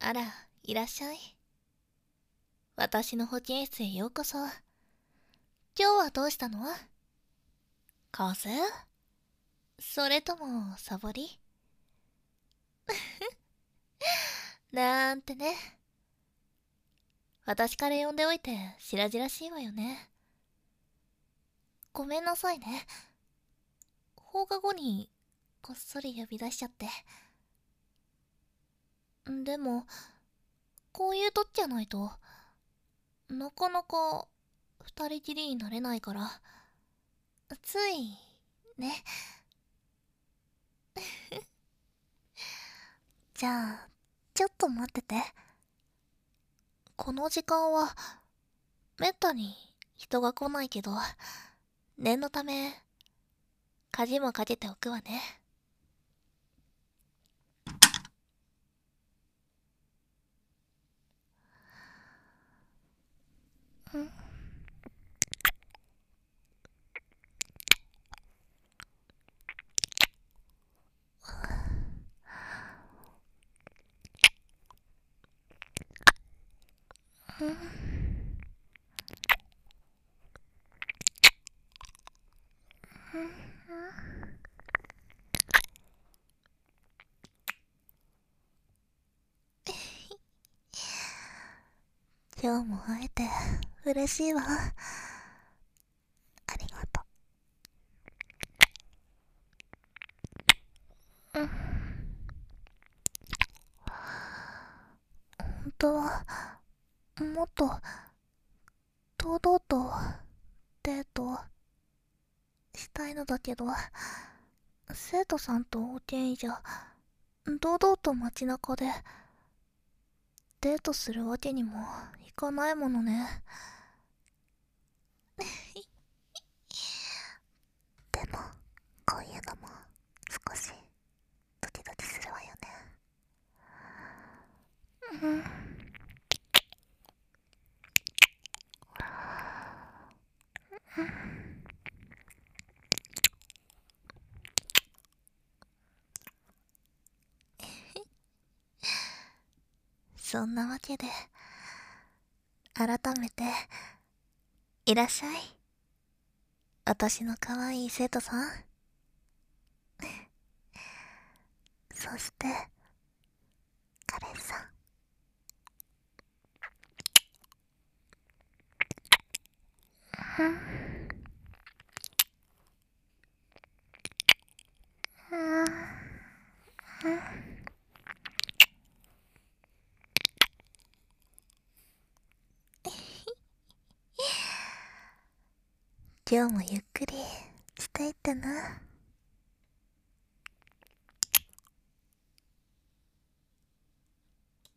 あら、いらっしゃい。私の保健室へようこそ。今日はどうしたの？風邪？それとも、サボり？なんてね。私から呼んでおいて白々しいわよね。ごめんなさいね。放課後にこっそり呼び出しちゃって。でも、こういう時じゃないと、なかなか二人きりになれないから、つい、ね。じゃあ、ちょっと待ってて。この時間は、めったに人が来ないけど、念のため、鍵もかけておくわね。ん今日も会えて嬉しいわ。ありがとう。本当は、もっと、堂々と、デート、したいのだけど、生徒さんと保健医じゃ、堂々と街中で、デートするわけにもいかないものね。でも、こういうのも、少し、ドキドキするわよね。うん。そんなわけで、改めて、いらっしゃい。私の可愛い生徒さん。そして、彼氏さん。今日もゆっくりしていってな。